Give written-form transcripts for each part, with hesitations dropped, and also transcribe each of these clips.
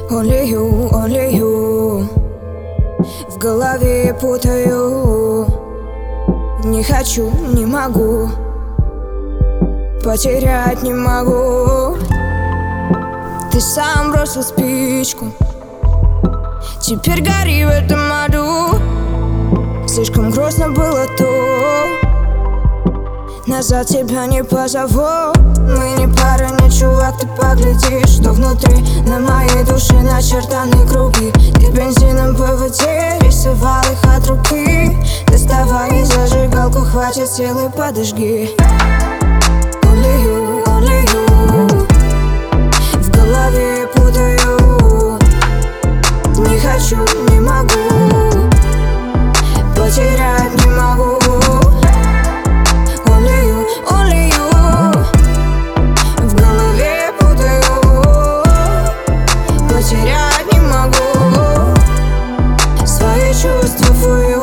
Only you. В голове путаю. Не хочу, не могу. Потерять не могу. Ты сам бросил спичку. Теперь гори в этом аду. Слишком грустно было то. Назад тебя не позову. Мы не пара, не чувак, ты поглядишь, что внутри. На моей душе начертаны круги. Ты бензином по воде рисовал их от руки. Доставай зажигалку, хватит силы, подожги. Only you. В голове путаю. Не хочу, не могу. Потерять не могу. Only you. В голове путаю. Потерять не могу. Свои чувствую.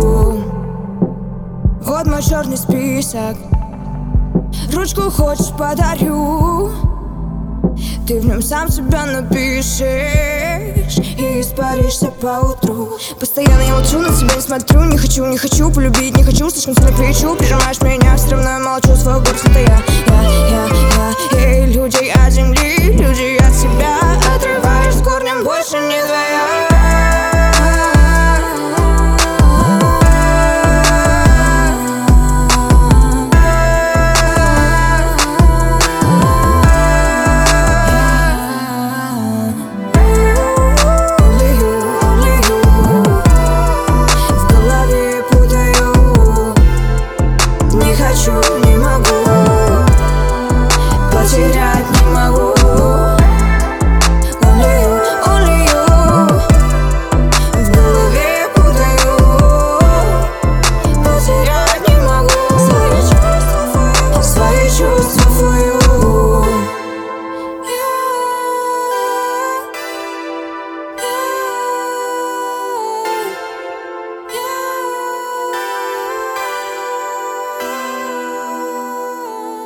Вот мой черный список. Ручку хочешь, подарю. Ты в нем сам себя напишешь и испаришься поутру. Постоянно я молчу, на тебя не смотрю. Не хочу полюбить, не хочу, слишком сильно кричу. Прижимаешь меня, все равно я молчу, свой голос это я. Эй, люди от земли, люди